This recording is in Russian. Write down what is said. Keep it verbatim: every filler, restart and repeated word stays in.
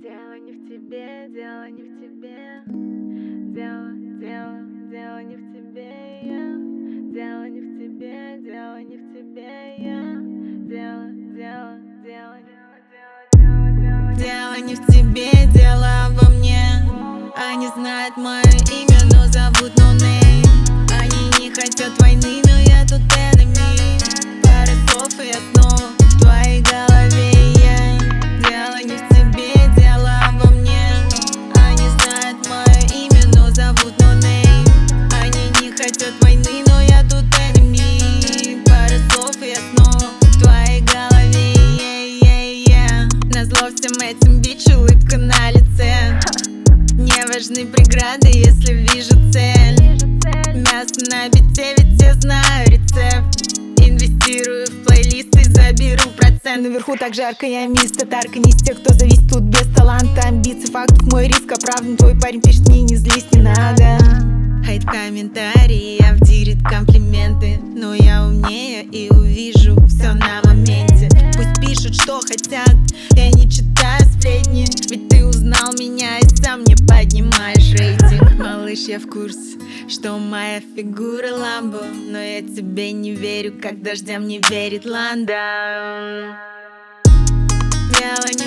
Дело не в тебе, дело не в тебе. Дело, дело, дело не в тебе, я. Дело не в тебе, дело не в тебе, я. Дело, дело, дело, дело, дело, дело, дело. Дело не в тебе, дело во мне. Они знают мое имя, но зовут No Name. Они не хотят войны, но я тут enemy. Пара слов и я снова в твоей голове, yeah. Дело не в тебе, дело во мне. Они знают мое имя, но зовут No Name. Они не хотят войны, но я тут enemy. Пара слов и я снова в твоей голове, yeah, yeah, yeah. Назло всем этим бич, улыбка на лице. Не важны преграды, если вижу цель. Мясо на бите, ведь я знаю рецепт. Инвестирую в плейлисты, заберу процент. Наверху так жарко, я мисс татарка. Не из тех, кто зависит тут без таланта. Амбиций, фактов, мой риск оправдан. Твой парень пишет мне, не злись, не надо. Хейт комментарии, я вдирит комплименты. Но я умнее и увижу все на моменте. Пусть пишут, что хотят, я не читаю сплетни. Ведь ты узнал меня и сам мне поднимаешь рейтинг. Малыш, я в курсе, что моя фигура ламбо. Но я тебе не верю, как дождям не верит Ланда. Дело не